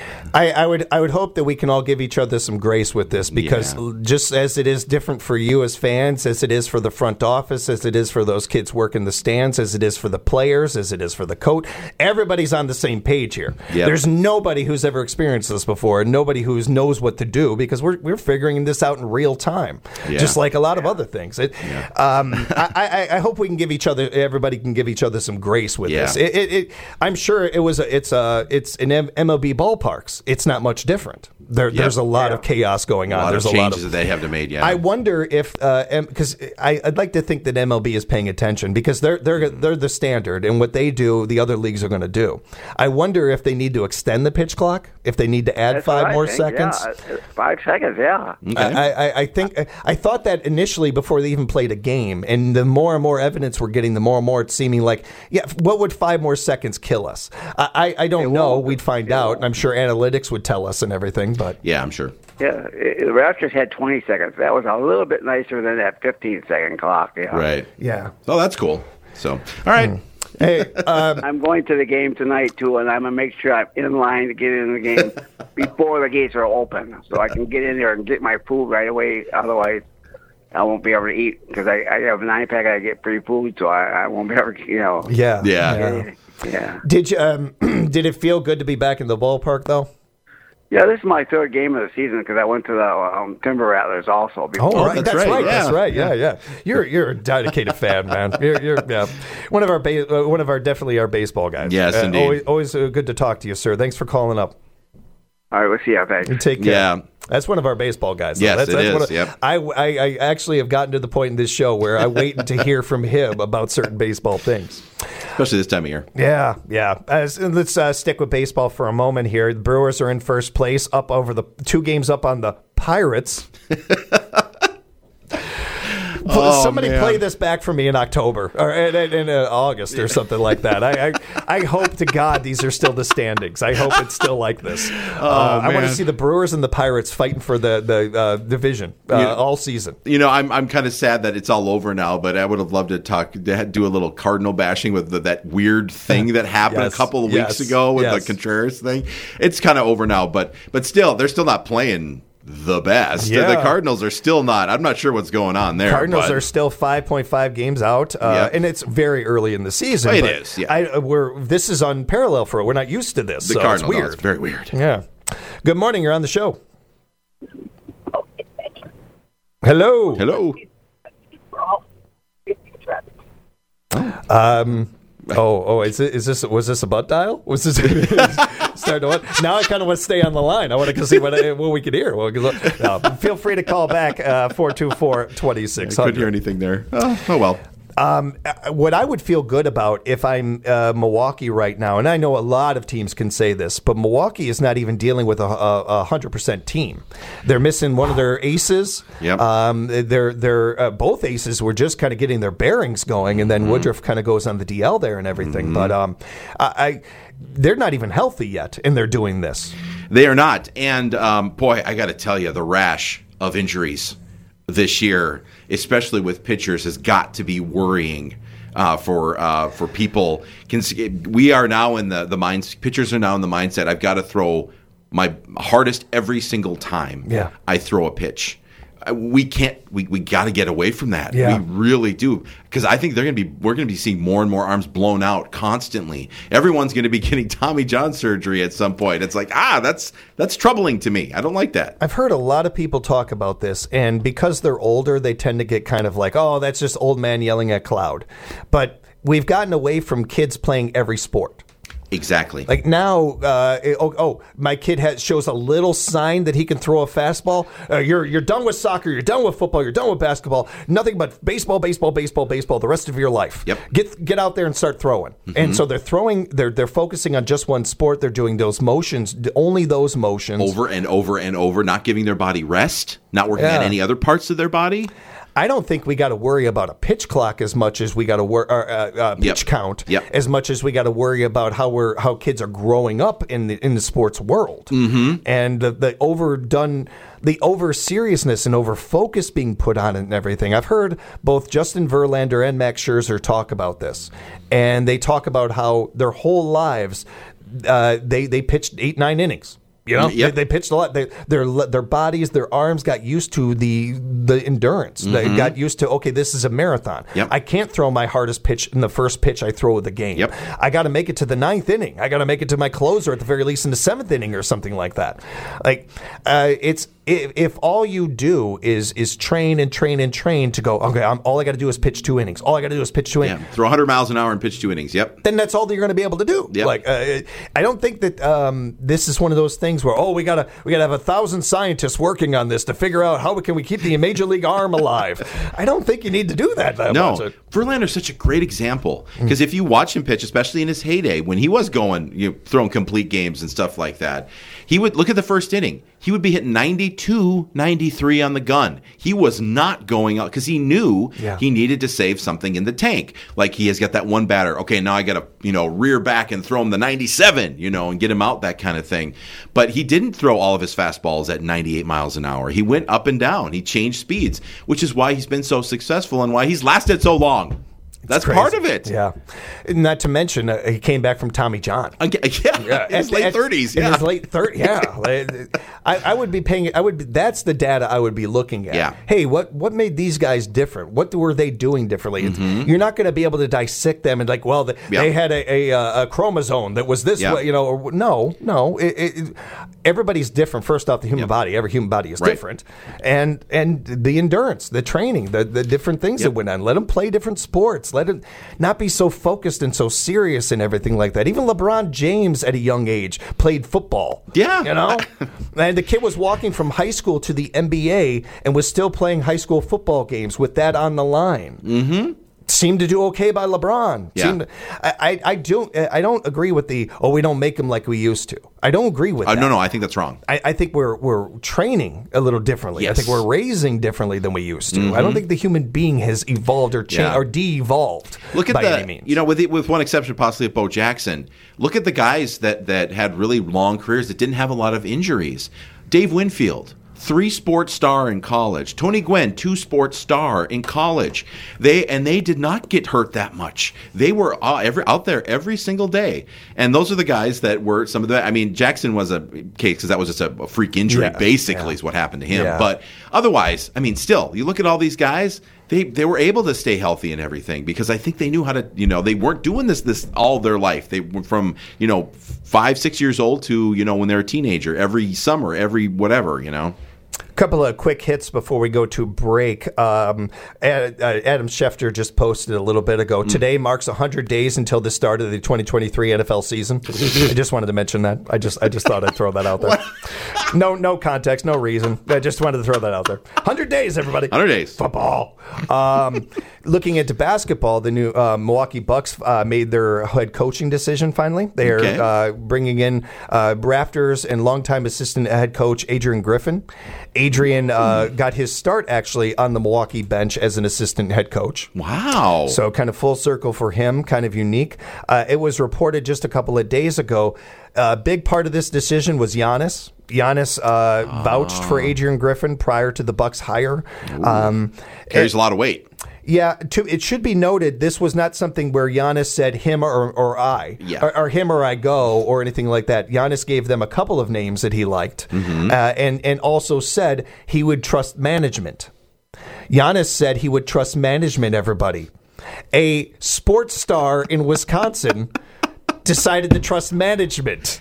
I, I would I would hope that we can all give each other some grace with this because Yeah. just as it is different for you as fans, as it is for the front office, as it is for those kids working the stands, as it is for the players, as it is for the coach, everybody's on the same page here. Yep. There's nobody who's ever experienced this before, and nobody who knows what to do because we're we're figuring this out in real time, Yeah. just like a lot of other things. It, um, I, I, I hope we can give each other, everybody can give each other some grace with Yeah. this. It, it, it, I'm sure it was a, it's a it's an M- MLB ballparks. It's not much different. There, There's a lot of chaos going A on. lot There's of a lot changes of. that they have to make. Yeah, I wonder if because I I'd like to think that M L B is paying attention because they're they're they're the standard and what they do the other leagues are going to do. I wonder if they need to extend the pitch clock, if they need to add That's five what I more think, seconds. yeah. Uh, Five seconds, yeah. Okay. I, I, I think I thought that initially before they even played a game, and the more and more evidence we're getting, the more and more it's seeming like, yeah, what would five more seconds kill us? I, I, I don't know. won't. We'd find It out, won't. and I'm sure analytics would tell us and everything. But yeah, I'm sure. Yeah, it, the Raptors had twenty seconds. That was a little bit nicer than that fifteen second clock. Yeah. Right. yeah, Oh, that's cool. So, all right. hey, um, I'm going to the game tonight too, and I'm gonna make sure I'm in line to get in the game before the gates are open, so I can get in there and get my food right away. Otherwise, I won't be able to eat because I, I have a nine pack. I get free food, so I, I won't be able to, you know. yeah, Yeah. Yeah. Did you? Um, did it feel good to be back in the ballpark though? Yeah, this is my third game of the season because I went to the um, Timber Rattlers also before. Oh, right. that's That's, right, right. yeah. That's right. Yeah, yeah. You're you're a dedicated fan, man. You're, you're yeah. One of our ba- uh, one of our definitely our baseball guys. Yes, Uh, indeed. Always, always uh, good to talk to you, sir. Thanks for calling up. All right, we'll see you. Thanks. Take care. Yeah. That's one of our baseball guys. though. Yes, that's, it that's is, one of- yep. I, I, I actually have gotten to the point in this show where I wait to hear from him about certain baseball things. Especially this time of year. Yeah, yeah. As, let's uh, stick with baseball for a moment here. The Brewers are in first place, up over the two games up on the Pirates. Oh, Somebody man. play this back for me in October or in, in, in uh, August or something like that. I, I I hope to God these are still the standings. I hope it's still like this. Uh, I want to man. see the Brewers and the Pirates fighting for the the uh, division uh, Yeah. all season. You know, I'm I'm kind of sad that it's all over now, but I would have loved to talk, to do a little Cardinal bashing with the, that weird thing that happened Yes. a couple of Yes. weeks ago with Yes. the Contreras thing. It's kind of over now, but but still, they're still not playing the best. Yeah. The Cardinals are still not. I'm not sure what's going on there. Cardinals but- are still five point five games out, uh, Yeah. and it's very early in the season. It but is, yeah. I, uh, we're this is unparalleled for it. We're not used to this. the so Cardinals. it's no, weird. it's very weird. Yeah. Good morning. You're on the show. Hello. Hello. Um. Oh, oh, is, it, is this was this a butt dial? Was this start to what? Now I kind of want to stay on the line. I want to see what I, what we could hear. Well, no, feel free to call back uh, four two four, two six I zero couldn't hear zero. anything there. Oh, oh well. Um, uh, what I would feel good about if I'm uh, Milwaukee right now, and I know a lot of teams can say this, but Milwaukee is not even dealing with a, a, a hundred percent team. They're missing one of their aces. Yep. Um, they're they're uh, both aces were just kind of getting their bearings going, and then Mm-hmm. Woodruff kind of goes on the D L there and everything. Mm-hmm. But um, I, I they're not even healthy yet, and they're doing this. They are not. And um, boy, I got to tell you, the rash of injuries this year, especially with pitchers, has got to be worrying uh, for uh, for people. We are now in the the minds. Pitchers are now in the mindset. I've got to throw my hardest every single time. Yeah. I throw a pitch. Uh, We can't. We, we got to get away from that. Yeah. We really do, because I think they're going to be. We're going to be seeing more and more arms blown out constantly. Everyone's going to be getting Tommy John surgery at some point. It's like ah, that's that's troubling to me. I don't like that. I've heard a lot of people talk about this, and because they're older, they tend to get kind of like, oh, that's just old man yelling at cloud. But we've gotten away from kids playing every sport. Exactly. Like now, uh, oh, oh, my kid has, shows a little sign that he can throw a fastball. Uh, you're you're done with soccer. You're done with football. You're done with basketball. Nothing but baseball, baseball, baseball, baseball. The rest of your life. Yep. Get get out there and start throwing. Mm-hmm. And so they're throwing. They're they're focusing on just one sport. They're doing those motions, only those motions, over and over and over, not giving their body rest, not working Yeah. on any other parts of their body. I don't think we got to worry about a pitch clock as much as we got to worry uh, uh, pitch Yep. count Yep. as much as we got to worry about how we're how kids are growing up in the in the sports world. Mm-hmm. And the, the overdone, the over seriousness and over focus being put on it and everything. I've heard both Justin Verlander and Max Scherzer talk about this, and they talk about how their whole lives uh, they they pitched eight nine innings. You know, Yep. they, they pitched a lot. They, their their bodies, their arms got used to the the endurance. They got used to, okay, this is a marathon. Yep. I can't throw my hardest pitch in the first pitch I throw of the game. Yep. I got to make it to the ninth inning. I got to make it to my closer at the very least in the seventh inning or something like that. Like uh, it's if, if all you do is is train and train and train to go, okay, I'm, all I got to do is pitch two innings. All I got to do is pitch two Yeah, innings. throw one hundred miles an hour and pitch two innings. Yep. Then that's all that you're going to be able to do. Yep. Like, uh, I don't think that um, this is one of those things where, oh, we gotta we gotta have a thousand scientists working on this to figure out how we, can we keep the major league arm alive. I don't think you need to do that. that No, much. Verlander's such a great example because if you watch him pitch, especially in his heyday when he was going, you know, throwing complete games and stuff like that, he would look at the first inning. He would be hitting ninety-two, ninety-three on the gun. He was not going out because he knew Yeah. he needed to save something in the tank. Like he has got that one batter. Okay, now I got to you know rear back and throw him the ninety-seven, you know, and get him out, that kind of thing. But he didn't throw all of his fastballs at ninety-eight miles an hour. He went up and down. He changed speeds, which is why he's been so successful and why he's lasted so long. That's Crazy. part of it. Yeah. Not to mention, uh, he came back from Tommy John. Aga- Yeah, in his At- late at- thirties. In Yeah. his late thirties, yeah. I, I would be paying. I would. Be, that's the data I would be looking at. Yeah. Hey, what what made these guys different? What were they doing differently? It's- You're not going to be able to dissect them and like, well, the, Yeah. they had a, a, uh, a chromosome that was this Yeah. way. You know, or, no, no. It, it, it- everybody's different. First off, the human Yep. body. Every human body is Right. different, and and the endurance, the training, the the different things Yep. that went on. Let them play different sports. Let it not be so focused and so serious and everything like that. Even LeBron James at a young age played football. Yeah. You know? And the kid was walking from high school to the N B A and was still playing high school football games with that on the line. Mm-hmm. seemed to do okay by LeBron. Yeah. Seemed, I, I, I don't I don't agree with the, oh, we don't make them like we used to. I don't agree with Uh, that. no, no, I think that's wrong. I, I think we're we're training a little differently. Yes. I think we're raising differently than we used to. I don't think the human being has evolved or changed Yeah. or de-evolved Look at by the, any means. you know, with the, with one exception, possibly of Bo Jackson. Look at the guys that that had really long careers that didn't have a lot of injuries. Dave Winfield, three sports star in college. Tony Gwynn, two sports star in college. They and they did not get hurt that much. They were uh, every, out there every single day. And those are the guys that were some of the. I mean, Jackson was a case because that was just a, a freak injury. Yeah, basically, yeah. is what happened to him. Yeah. But otherwise, I mean, still, you look at all these guys. They they were able to stay healthy and everything because I think they knew how to. You know, they weren't doing this this all their life. They were from you know five six years old to you know when they're a teenager. Every summer, every whatever. You know. Couple of quick hits before we go to break. Um, Ad, uh, Adam Schefter just posted a little bit ago. Mm. Today marks one hundred days until the start of the twenty twenty-three N F L season. I just wanted to mention that. I just I just thought I'd throw that out there. No no context, no reason. I just wanted to throw that out there. one hundred days, everybody. one hundred days. Football. Um, looking into basketball, the new uh, Milwaukee Bucks uh, made their head coaching decision finally. They are Okay. uh, bringing in uh, Raptors and longtime assistant head coach Adrian Griffin. Adrian uh, got his start actually on the Milwaukee bench as an assistant head coach. Wow. So kind of full circle for him, kind of unique. Uh, it was reported just a couple of days ago. A uh, big part of this decision was Giannis. Giannis uh, vouched for Adrian Griffin prior to the Bucks hire. Um, Carries a lot of weight. yeah, to, it should be noted this was not something where Giannis said him or, or I, Yeah. or, or him or I go, or anything like that. Giannis gave them a couple of names that he liked, Mm-hmm. uh, and and also said he would trust management. Giannis said he would trust management. Everybody, a sports star in Wisconsin decided to trust management.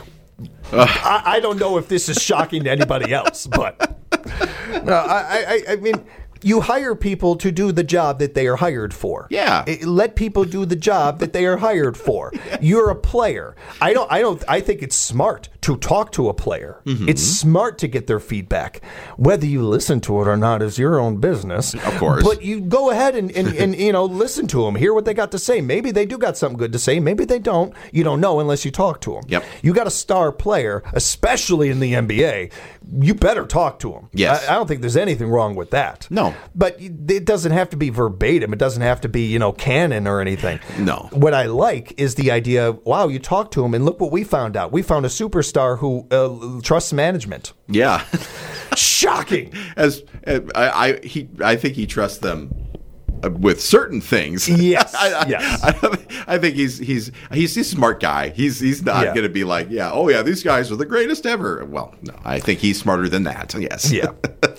I, I don't know if this is shocking to anybody else, but no, I, I, I mean, you hire people to do the job that they are hired for. Yeah. It- let people do the job that they are hired for. You're a player. I don't. I don't. I think it's smart to talk to a player. Mm-hmm. It's smart to get their feedback. Whether you listen to it or not is your own business. Of course. But you go ahead and, and, and you know listen to them. Hear what they got to say. Maybe they do got something good to say. Maybe they don't. You don't know unless you talk to them. Yep. You got a star player, especially in the N B A. You better talk to him. Yes. I, I don't think there's anything wrong with that. No. But it doesn't have to be verbatim. It doesn't have to be, you know, canon or anything. No. What I like is the idea of, wow, you talk to him and look what we found out. We found a superstar who uh, trusts management. Yeah. Shocking. As I, I he I think he trusts them uh, with certain things. Yes, I, I, yes. I, I think he's he's he's a smart guy. He's he's not Yeah. going to be like, yeah, oh yeah, these guys are the greatest ever. Well, no, I think he's smarter than that. Yes. Yeah.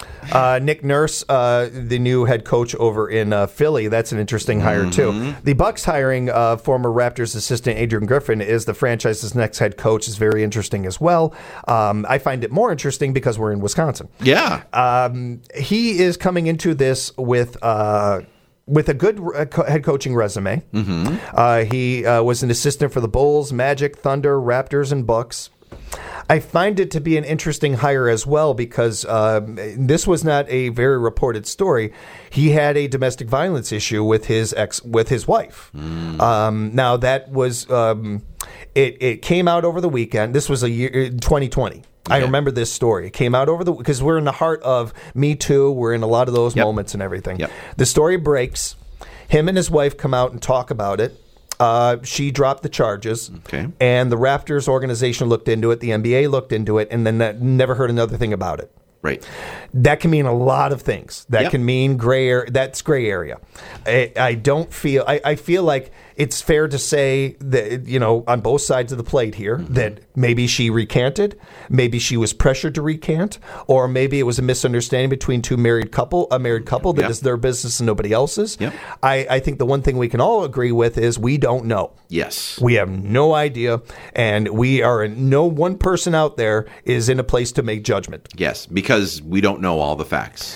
Uh, Nick Nurse, uh, the new head coach over in uh, Philly. That's an interesting hire, too. The Bucks hiring uh, former Raptors assistant Adrian Griffin is the franchise's next head coach is very interesting as well. Um, I find it more interesting because we're in Wisconsin. Yeah. Um, he is coming into this with uh, with a good uh, co- head coaching resume. Mm-hmm. Uh, he uh, was an assistant for the Bulls, Magic, Thunder, Raptors, and Bucks. I find it to be an interesting hire as well because um, this was not a very reported story. He had a domestic violence issue with his ex with his wife. Mm. Um, now that was um, it. It came out over the weekend. This was a year twenty twenty. I remember this story. It came out over the because we're in the heart of Me Too. We're in a lot of those Yep. moments and everything. Yep. The story breaks. Him and his wife come out and talk about it. Uh, she dropped the charges, Okay. and the Raptors organization looked into it. The N B A looked into it, and then that never heard another thing about it. Right. That can mean a lot of things. That Yep. can mean gray area. That's gray area. I, I don't feel. I, I feel like it's fair to say that, you know, on both sides of the plate here, Mm-hmm. that maybe she recanted, maybe she was pressured to recant, or maybe it was a misunderstanding between two married couple, a married couple that Yep. is their business and nobody else's. Yep. I, I think the one thing we can all agree with is we don't know. Yes. We have no idea, and we are no one person out there is in a place to make judgment. Yes, because we don't know all the facts.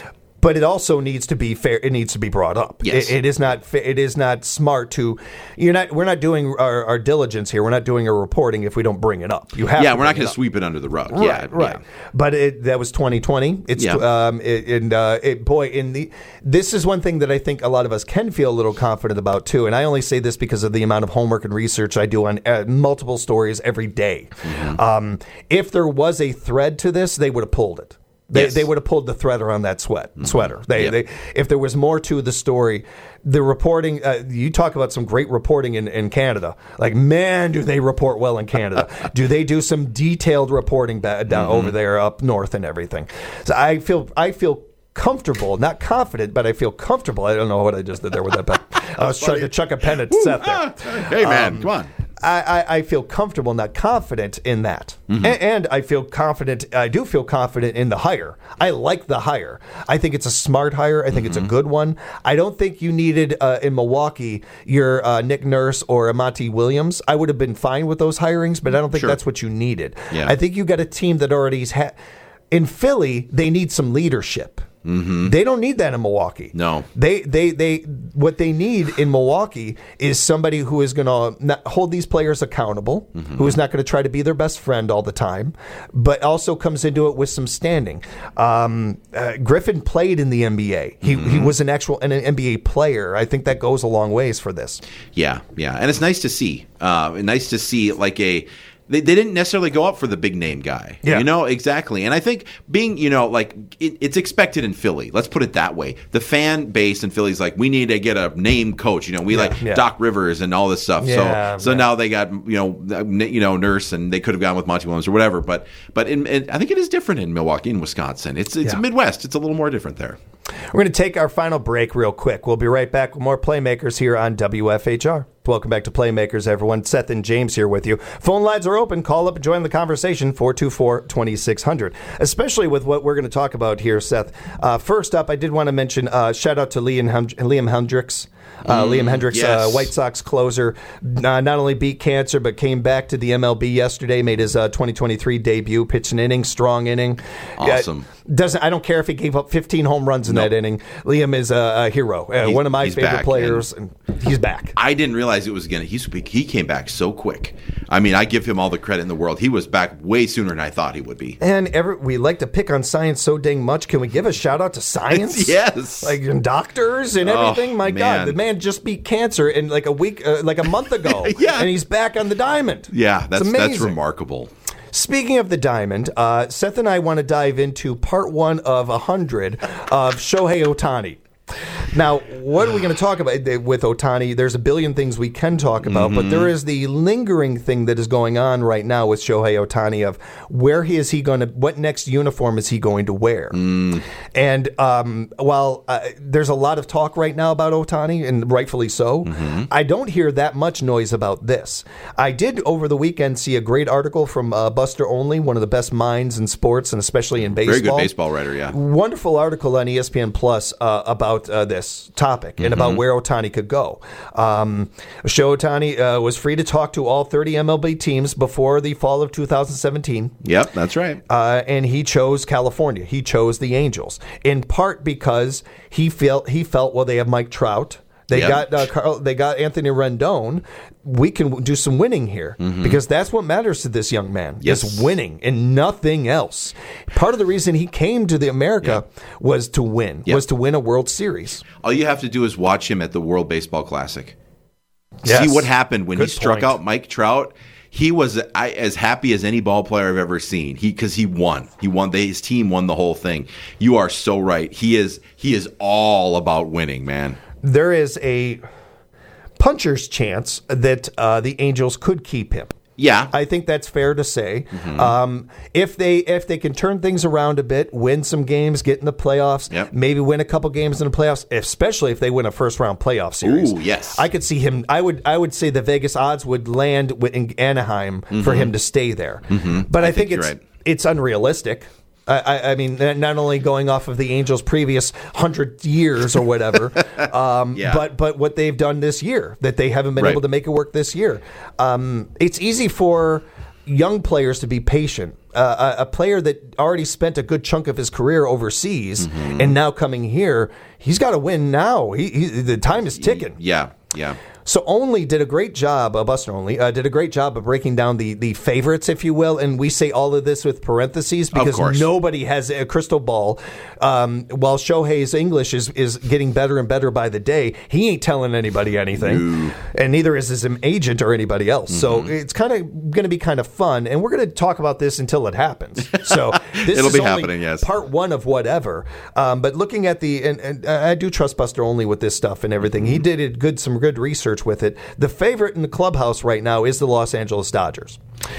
but it also needs to be fair. It needs to be brought up. Yes. It, it is not. Fa- it is not smart to. You're not. We're not doing our, our diligence here. We're not doing our reporting if we don't bring it up. You have. Yeah, to we're not bring going it to up. sweep it under the rug. Right, yeah, right. yeah. But it, that was twenty twenty. It's Yeah. um, it, and uh, it, boy, in the this is one thing that I think a lot of us can feel a little confident about too. And I only say this because of the amount of homework and research I do on uh, multiple stories every day. Mm-hmm. Um, if there was a thread to this, they would have pulled it. They, Yes. they would have pulled the thread around that sweat Mm-hmm. sweater. They, Yep. they, if there was more to the story, the reporting. Uh, you talk about some great reporting in, in Canada. Like, man, do they report well in Canada? Do they do some detailed reporting ba- down Mm-hmm. over there up north and everything? So I feel I feel comfortable, not confident, but I feel comfortable. I don't know what I just did there with that. But I was trying to chuck a pen at Seth there. Hey, man, Um, come on. I, I, I feel comfortable, not confident in that. Mm-hmm. A- and I feel confident, I do feel confident in the hire. I like the hire. I think it's a smart hire. I think it's Mm-hmm. a good one. I don't think you needed uh, in Milwaukee your uh, Nick Nurse or Amante Williams. I would have been fine with those hirings, but I don't think Sure. that's what you needed. Yeah. I think you got a team that already's had. In Philly, they need some leadership. Mm-hmm. They don't need that in Milwaukee. No. They they they what they need in Milwaukee is somebody who is going to hold these players accountable, Mm-hmm. who is not going to try to be their best friend all the time, but also comes into it with some standing. Um, uh, Griffin played in the N B A. He Mm-hmm. he was an actual an N B A player. I think that goes a long ways for this. Yeah, yeah, and it's nice to see. Uh, nice to see like a. They, they didn't necessarily go up for the big name guy. Yeah. You know, exactly. And I think being, you know, like it, it's expected in Philly. Let's put it that way. The fan base in Philly's like, we need to get a name coach. You know, we Yeah, like yeah. Doc Rivers and all this stuff. Yeah, so so yeah. now they got, you know, you know, Nurse, and they could have gone with Monty Williams or whatever. But but in, in, I think it is different in Milwaukee and Wisconsin. It's it's Yeah. Midwest. It's a little more different there. We're going to take our final break real quick. We'll be right back with more Playmakers here on W F H R. Welcome back to Playmakers, everyone. Seth and James here with you. Phone lines are open. Call up and join the conversation, four two four, two six zero zero, especially with what we're going to talk about here, Seth. Uh, first up, I did want to mention, uh, shout out to Liam, Hend- Liam Hendricks. Uh, Liam Hendricks, uh, yes. White Sox closer, uh, not only beat cancer, but came back to the M L B yesterday, made his uh, twenty twenty-three debut, pitched an inning, strong inning. Awesome. Uh, doesn't I don't care if he gave up fifteen home runs in Nope. that inning. Liam is a, a hero, uh, He's- one of my he's favorite back, players, and he's back. I didn't realize it was gonna. He's he came back so quick. I mean, I give him all the credit in the world. He was back way sooner than I thought he would be. And every, we like to pick on science so dang much. Can we give a shout out to science? Yes. like and doctors and Oh, everything. My man. God, the man just beat cancer in like a week, uh, like a month ago. Yeah. and he's back on the diamond. Yeah, that's It's that's amazing. remarkable. Speaking of the diamond, uh, Seth and I want to dive into part one of a hundred of Shohei Ohtani. Now, what are we going to talk about with Ohtani? There's a billion things we can talk about, Mm-hmm. but there is the lingering thing that is going on right now with Shohei Ohtani of where he is he going to, what next uniform is he going to wear? Mm. And um, while uh, there's a lot of talk right now about Ohtani, and rightfully so, Mm-hmm. I don't hear that much noise about this. I did over the weekend see a great article from uh, Buster Olney, one of the best minds in sports and especially in baseball. Very good baseball writer, yeah. Wonderful article on E S P N Plus uh, about uh, this topic and about where Ohtani could go. Um, Shohei Ohtani uh, was free to talk to all thirty M L B teams before the fall of two thousand seventeen. Yep, that's right. Uh, and he chose California. He chose the Angels in part because he felt he felt well they have Mike Trout. They Yep. got uh, Carl, they got Anthony Rendon. We can do some winning here because that's what matters to this young man. Yes. Is winning and nothing else. Part of the reason he came to the America was to win. Yep. Was to win a World Series. All you have to do is watch him at the World Baseball Classic. Yes. See what happened when Good he struck point. out Mike Trout. He was I, as happy as any ball player I've ever seen. He because he won. He won. They, his team won the whole thing. You are so right. He is he is all about winning, man. There is a puncher's chance that uh, the Angels could keep him. Yeah, I think that's fair to say. Um, if they if they can turn things around a bit, win some games, get in the playoffs, Yep. maybe win a couple games in the playoffs, especially if they win a first round playoff series. Ooh, yes. I could see him. I would I would say the Vegas odds would land wi- in Anaheim for him to stay there. But I, think, think you're it's right. it's unrealistic. I, I, I mean, not only going off of the Angels' previous hundred years or whatever, um, Yeah. but but what they've done this year that they haven't been Right. able to make it work this year. Um, it's easy for young players to be patient. Uh, a, a player that already spent a good chunk of his career overseas mm-hmm. and now coming here, he's got to win now. He, he, the time is ticking. Yeah, yeah. So Only did a great job, uh, Buster Only, uh, did a great job of breaking down the, the favorites, if you will. And we say all of this with parentheses because nobody has a crystal ball. Um, while Shohei's English is, is getting better and better by the day, he ain't telling anybody anything. No. And neither is his agent or anybody else. Mm-hmm. So it's kind of going to be kind of fun. And we're going to talk about this until it happens. So this It'll is be only happening, yes. part one of whatever. Um, but looking at the, and, and I do trust Buster Only with this stuff and everything. Mm-hmm. He did it good, some good research with it. The favorite in the clubhouse right now is the Los Angeles Dodgers.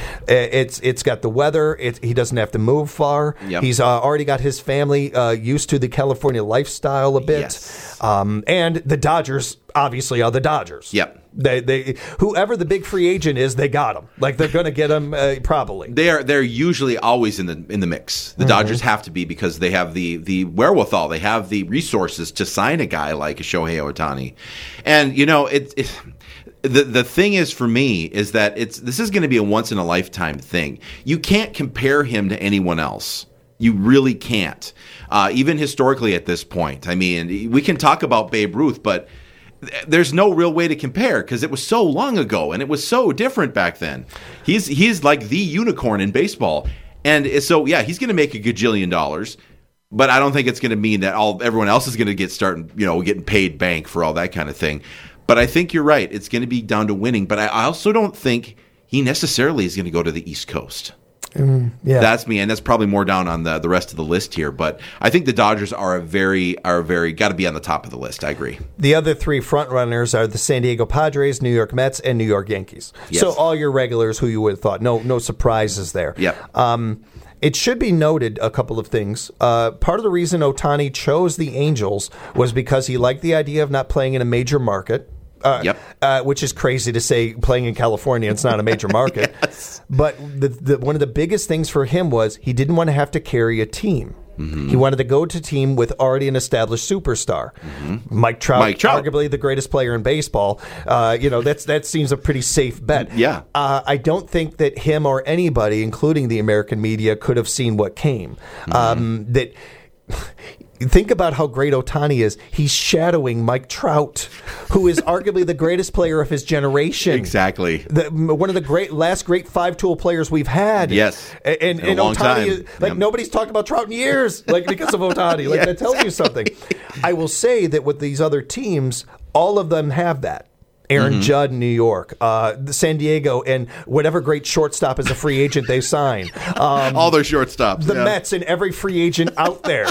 It's it's got the weather. It, he doesn't have to move far. Yep. He's uh, already got his family uh, used to the California lifestyle a bit. Yes. Um, and the Dodgers obviously are the Dodgers. Yep. They they whoever the big free agent is, they got him. Like they're going to get him uh, probably. They are they're usually always in the in the mix. The mm-hmm. Dodgers have to be because they have the the wherewithal, they have the resources to sign a guy like Shohei Ohtani. And you know, it, it the the thing is for me is that it's this is going to be a once in a lifetime thing. You can't compare him to anyone else. You really can't. Uh, even historically at this point. I mean, we can talk about Babe Ruth, but there's no real way to compare because it was so long ago and it was so different back then. He's he's like the unicorn in baseball. And so, yeah, he's going to make a gajillion dollars, but I don't think it's going to mean that all everyone else is going to get starting, you know, getting paid bank for all that kind of thing. But I think you're right. It's going to be down to winning. But I also don't think he necessarily is going to go to the East Coast. Mm, yeah. That's me, and that's probably more down on the, the rest of the list here. But I think the Dodgers are a very are a very got to be on the top of the list. I agree. The other three front runners are the San Diego Padres, New York Mets, and New York Yankees. Yes. So all your regulars who you would have thought. No no surprises there. Yeah. Um, it should be noted a couple of things. Uh, part of the reason Ohtani chose the Angels was because he liked the idea of not playing in a major market. Uh, yep. Uh, which is crazy to say playing in California, it's not a major market. Yes. But the, the, one of the biggest things for him was he didn't want to have to carry a team. Mm-hmm. He wanted to go to a team with already an established superstar. Mm-hmm. Mike Trout, Mike Trout, arguably the greatest player in baseball. Uh, you know, that's that seems a pretty safe bet. Yeah. Uh, I don't think that him or anybody, including the American media, could have seen what came. Mm-hmm. Um, that... Think about how great Ohtani is. He's shadowing Mike Trout, who is arguably the greatest player of his generation. Exactly. The, one of the great last great five-tool players we've had. Yes. And, and, in a and long Ohtani, time. Is, like yep. nobody's talked about Trout in years, like because of Ohtani. Like yeah, that tells exactly. you something. I will say that with these other teams, all of them have that. Aaron mm-hmm. Judd in New York, uh, San Diego, and whatever great shortstop is a free agent they sign. Um, all their shortstops. The yeah. Mets and every free agent out there.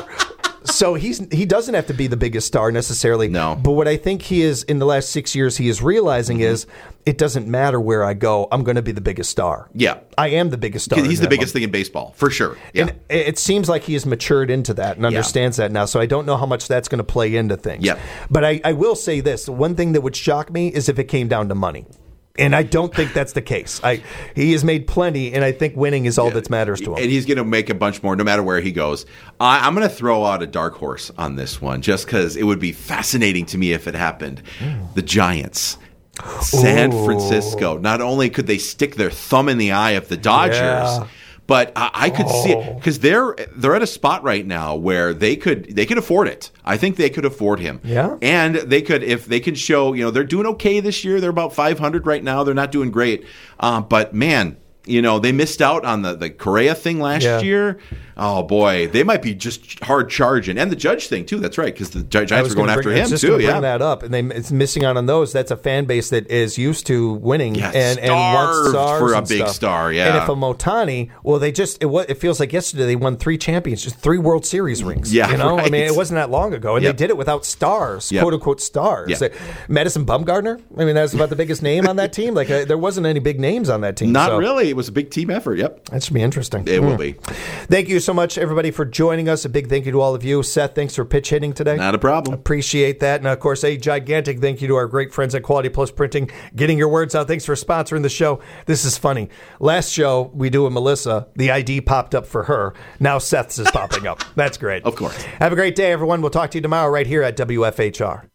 So he's he doesn't have to be the biggest star necessarily. No. But what I think he is in the last six years he is realizing mm-hmm. is it doesn't matter where I go. I'm going to be the biggest star. Yeah. I am the biggest star. He's the biggest thing in baseball, for sure. Yeah. And it seems like he has matured into that and understands yeah. that now. So I don't know how much that's going to play into things. Yeah. But I, I will say this. One thing that would shock me is if it came down to money. And I don't think that's the case. I he has made plenty, and I think winning is all yeah. that matters to him. And he's going to make a bunch more no matter where he goes. I, I'm going to throw out a dark horse on this one just because it would be fascinating to me if it happened. Mm. The Giants. San Ooh. Francisco. Not only could they stick their thumb in the eye of the Dodgers, yeah. but I, I could oh. see it because they're they're at a spot right now where they could they could afford it. I think they could afford him. Yeah, and they could if they could show you know they're doing okay this year. They're about five hundred right now. They're not doing great, uh, but man. You know, they missed out on the, the Correa thing last yeah. year. Oh, boy. They might be just hard charging. And the Judge thing, too. That's right, because the Giants were going after bring, him, just too. Yeah. bring that up. And they, it's missing out on those. That's a fan base that is used to winning yeah, and, and wants stars for a and big stuff. star, yeah. And if a Ohtani, well, they just, it, it feels like yesterday they won three championships, three World Series rings. Yeah, you know? right. I mean, it wasn't that long ago. And yep. they did it without stars, yep. quote-unquote stars. Yep. Madison Bumgarner, I mean, that's about the biggest name on that team. Like, uh, there wasn't any big names on that team. Not so. really. It was a big team effort. Yep. That should be interesting. It mm. will be. Thank you so much, everybody, for joining us. A big thank you to all of you. Seth, thanks for pitch hitting today. Not a problem. Appreciate that. And, of course, a gigantic thank you to our great friends at Quality Plus Printing, getting your words out. Thanks for sponsoring the show. This is funny. Last show we do with Melissa, the I D popped up for her. Now Seth's is popping up. That's great. Of course. Have a great day, everyone. We'll talk to you tomorrow right here at W F H R.